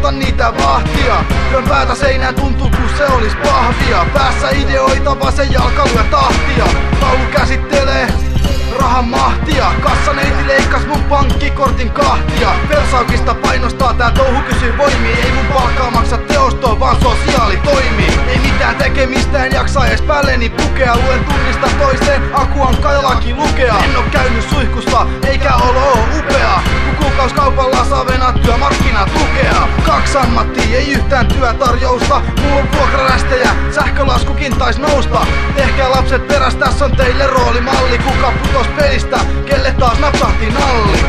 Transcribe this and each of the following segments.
muistan niitä vahtia. Työn päätä seinään tuntuu kun se olis pahvia. Päässä ideoita, vasen jalka lyö tahtia. Taulu käsittelee rahan mahtia. Kassaneiti leikkas mun pankkikortin kahtia. Versaukista painostaa tää touhu kysyy voimii. Ei mun palkkaa maksa teostoa vaan sosiaalitoimi. Ei mitään tekemistä, en jaksa ees päälleni pukea. Luen tunnista toiseen, aku on kailakin lukea. En oo käynyt suihkussa, eikä olo oo upea. Kun kuukauskaupalla saa venaa työmarkkinatukea. 2 ammattia, ei yhtään työtarjousta. Mulla on vuokrarästejä, sähkölaskukin tais nousta. Tehkää lapset peräs, tässä on teille roolimalli. Kuka putos pelistä, kelle taas napsahti nalli.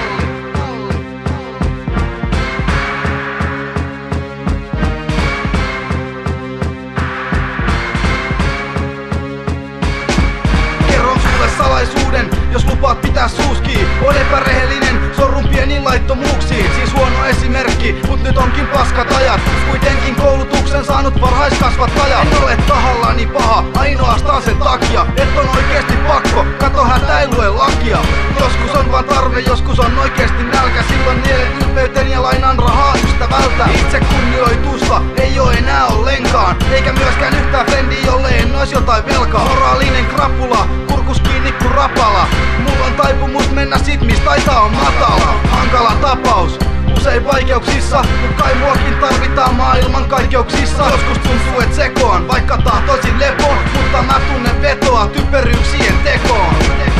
Kerron sulle salaisuuden, jos lupaat pitää suuskii. On epärehellinen, sorrun pieniin laittomuuksiin. Siis huono esimerkki, mut nyt onkin paskat ajat. Kuitenkin koulutuksen saanut varhaiskasvattaja. En ole tahallani paha, ainoastaan sen takia, et on oikeesti pakko, kato hätä ei lue lakia. Joskus on vaan tarve, joskus on oikeesti nälkä. Silloin nielen ylpeyten ja lainan rahaa ystävältä. Itse kunnioitusta ei oo enää ollenkaan, eikä myöskään yhtään frendi, jolle en ois jotain velkaa. Moraalinen krapula, kurkus kiinni kun rapala. Mulla on taipumus mennä sit mis taitaa on matala. Hankala tapaus, usein vaikeuksissa, mut kai muakin tarvitaan maailman kaikeuksissa. Joskus tuntuu et sekoan, vaikka tahtoisin lepoon, mutta mä tunnen vetoa typeryyksien tekoon.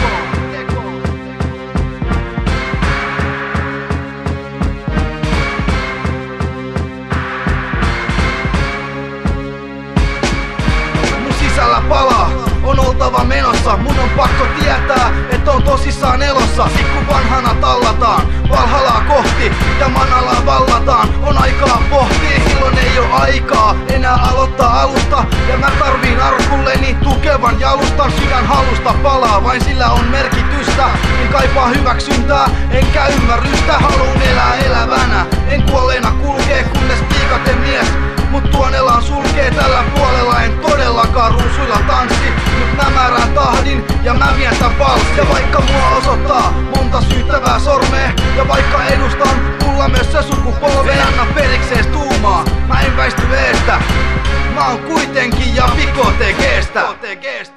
Mun sisällä palaa, on oltava menossa. Mun on pakko tietää, että on tosissaan elossa. Sit kun vanhana tallataan Valhalaa kohti ja manalaa vallataan, on aikaa pohtii. Silloin ei oo aikaa enää aloittaa alusta. Ja mä tarviin arkulleni tukevan jalustan. Sydän halusta palaa, vain sillä on merkitystä. En kaipaa hyväksyntää, enkä ymmärrystä. Haluun elää elävänä, en kuolleena kulkee kunnes piikaten mies mut tuonelaan sulkee tällä puolella. En todellakaan ruusuilla tanssi, mut mä määrään tahdin ja mä vien tän valssin. Ja vaikka mua osoittaa monta syyttävää sormea, ja vaikka edustan mulla myös se sukupolve, en anna periksees tuumaa, mä en väisty eestä. Mä oon kuitenkin ja viko tekeestä.